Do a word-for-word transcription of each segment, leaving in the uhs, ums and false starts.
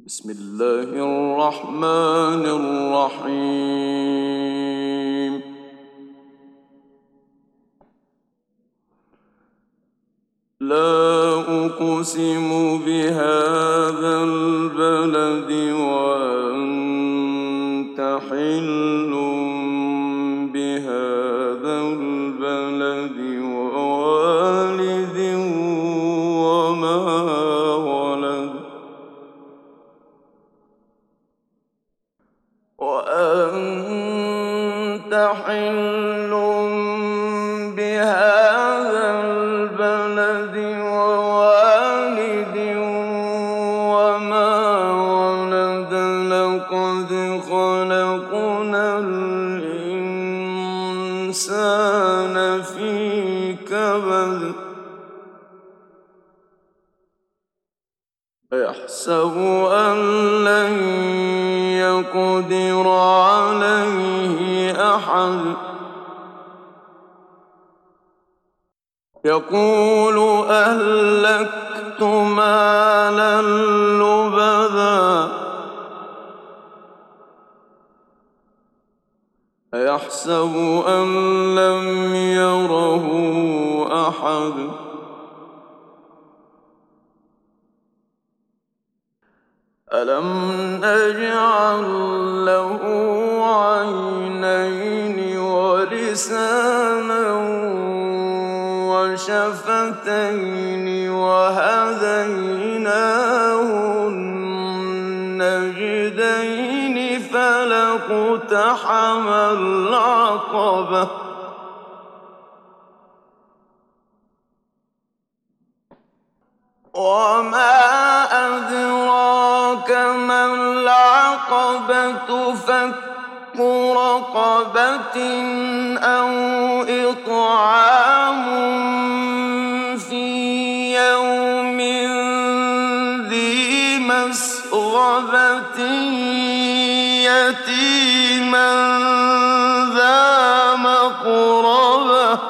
بسم الله الرحمن الرحيم. لا أقسم بهذا البلد وأنت حل بهذا البلد ووالد وما ولد وأنت حل بهذا البلد ووالد وما ولد لقد خلقنا الإنسان في كبد أيحسب أن لن يقدر عليه أحد يقول أهلكت مالا لبدا أيحسب أن لم يره أحد ألم نجعل له عينين ولسانا وشفتين وهديناه النجدين فلاقتحم العقبة وما أدراك ما العقبة فك رقبة أو إطعام في يوم ذي مسغبة يتيما ذا مقربة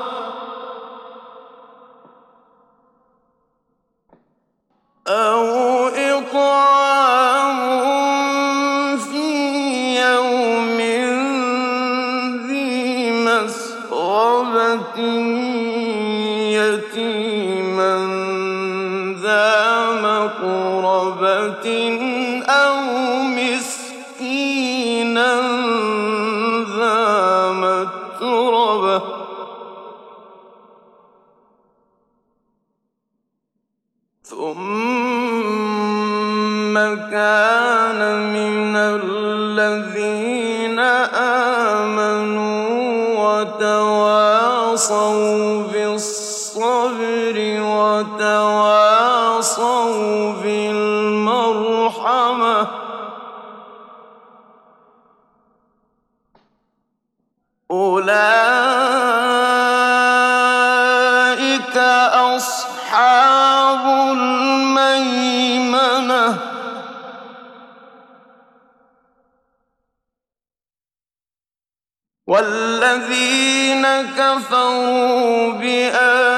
أو إطعام في يوم ذي مسغبة يتيما ذا مقربة أو مسكينا ذا متربة ثم كان من الذين آمنوا وتواصوا بالصبر وتواصوا بالمرحمة أولئك أصحاب الميمنة والذين كفروا بآياتنا